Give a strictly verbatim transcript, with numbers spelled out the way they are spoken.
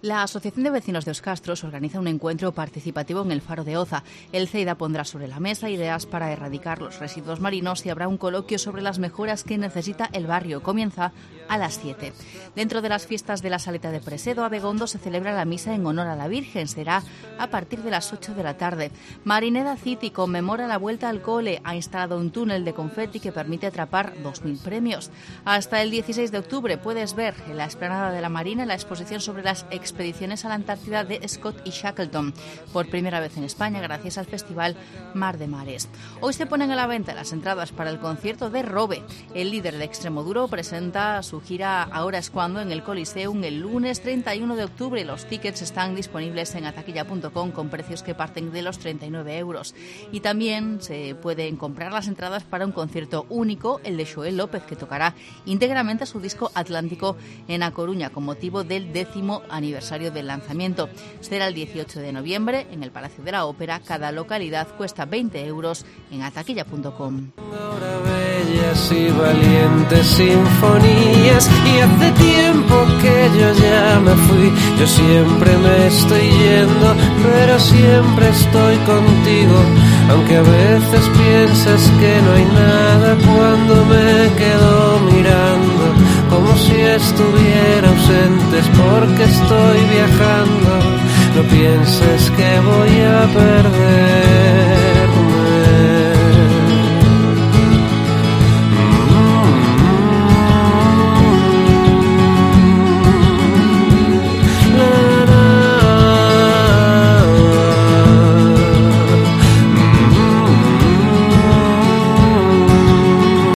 La Asociación de Vecinos de Os Castros organiza un encuentro participativo en el Faro de Oza. El CEIDA pondrá sobre la mesa ideas para erradicar los residuos marinos y habrá un coloquio sobre las mejoras que necesita el barrio. Comienza a las siete. Dentro de las fiestas de la Saleta de Presedo, Abegondo se celebra la misa en honor a la Virgen. Será a partir de las ocho de la tarde. Marineda City conmemora la vuelta al cole. Ha instalado un túnel de confeti que permite atrapar dos mil premios. Hasta el dieciséis de octubre puedes ver en la explanada de la Marina la exposición sobre las expediciones a la Antártida de Scott y Shackleton, por primera vez en España gracias al festival Mar de Mares. Hoy se ponen a la venta las entradas para el concierto de Robe. El líder de Extremoduro presenta su gira Ahora es cuando en el Coliseum el lunes treinta y uno de octubre. Los tickets están disponibles en ataquilla punto com con precios que parten de los treinta y nueve euros. Y también se pueden comprar las entradas para un concierto único, el de Xoel López, que tocará íntegramente su disco Atlántico en A Coruña con motivo del décimo aniversario del lanzamiento. Será el dieciocho de noviembre en el Palacio de la Ópera. Cada localidad cuesta veinte euros en ataquilla punto com. Ahora bellas y valientes sinfonías, y hace tiempo que yo ya me fui. Yo siempre me estoy yendo, pero siempre estoy contigo, aunque a veces piensas que no hay nada cuando